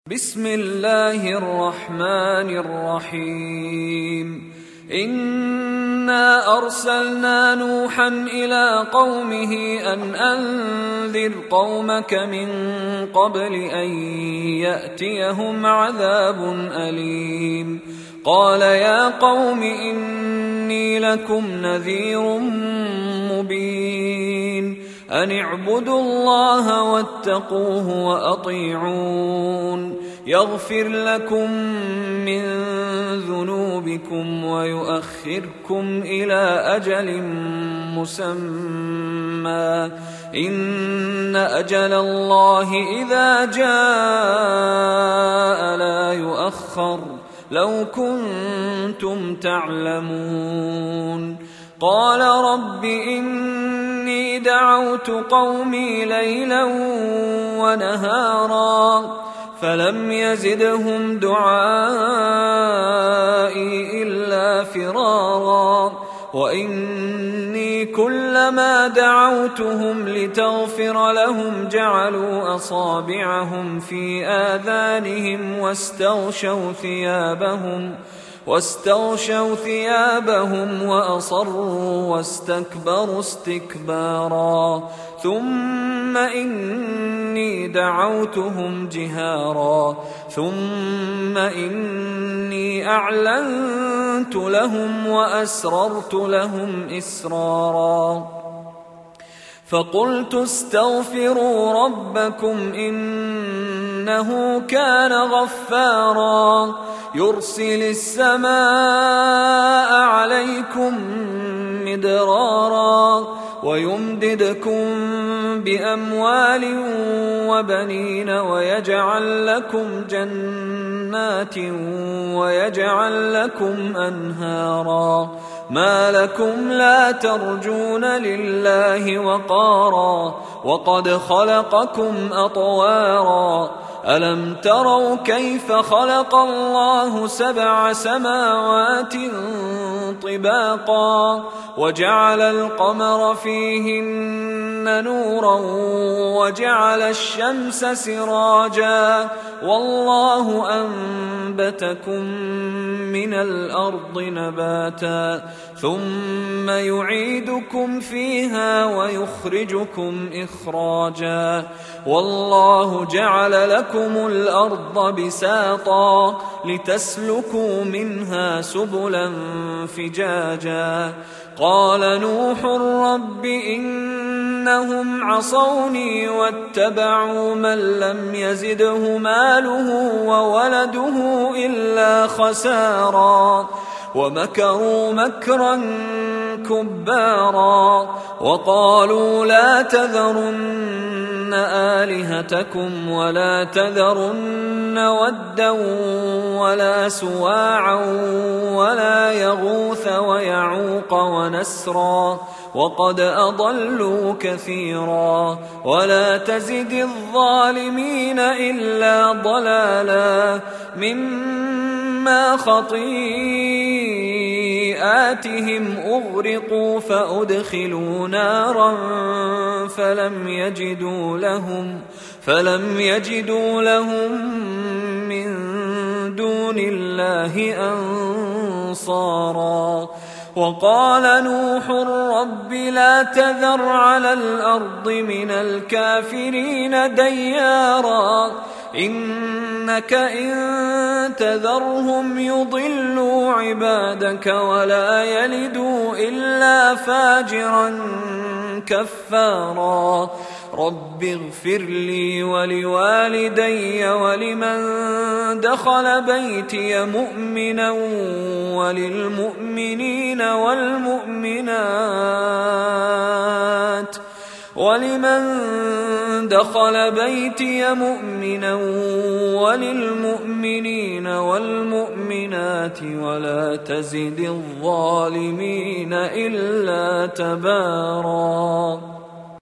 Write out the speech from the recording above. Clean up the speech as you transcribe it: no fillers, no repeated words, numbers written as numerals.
بسم الله الرحمن الرحيم. إنا أرسلنا نوحا إلى قومه أن أنذر قومك من قبل أن يأتيهم عذاب أليم. قال يا قوم إني لكم نذير مبين أن اعبدوا الله واتقوه وأطيعون يغفر لكم من ذنوبكم ويؤخركم إلى أجل مسمى إن أجل الله إذا جاء لا يؤخر لو كنتم تعلمون. قال رب إني دعوت قومي ليلا ونهارا فلم يزدهم دعائي إلا فرارا وإني كلما دعوتهم لتغفر لهم جعلوا أصابعهم في آذانهم واستغشوا ثيابهم وأصروا واستكبروا استكبارا ثم إني دعوتهم جهارا ثم إني أعلنت لهم وأسررت لهم إسرارا فقلت استغفروا ربكم إنه كان غفارا يرسل السماء عليكم مدرارا ويمددكم بأموال وبنين ويجعل لكم جنات ويجعل لكم أنهارا ما لكم لا ترجون لله وقارا وقد خلقكم أطوارا ألم تروا كيف خلق الله 7 سماوات طباقا وجعل القمر فيهن نورا وجعل الشمس سراجا والله أنبتكم من الأرض نباتا ثم يعيدكم فيها ويخرجكم إخراجا والله جعل لكم الأرض بساطا لتسلكوا منها سبلا فجاجا قال نوح رب إنهم عصوني واتبعوا من لم يزده ماله وولده إلا خسارا ومكروا مكرا كبارا وقالوا لا تذرن آلهتكم ولا تذرن ودا ولا سواعا ولا يغوث ويعوق ونسرا وقد أضلوا كثيرا ولا تزد الظالمين إلا ضلالا مما خطيئاتهم أغرقوا فأدخلوا نارا فلم يجدوا لهم من دون الله أنصارا وقال نوح رب لا تذر على الأرض من الكافرين ديارا إنك إن تذرهم يضلوا عبادك ولا يلدوا إلا فاجرا كفارا رب اغفر لي ولوالدي ولمن دخل بيتي مؤمنا وللمؤمنين والمؤمنات ولا تزد الظالمين إلا تبارا.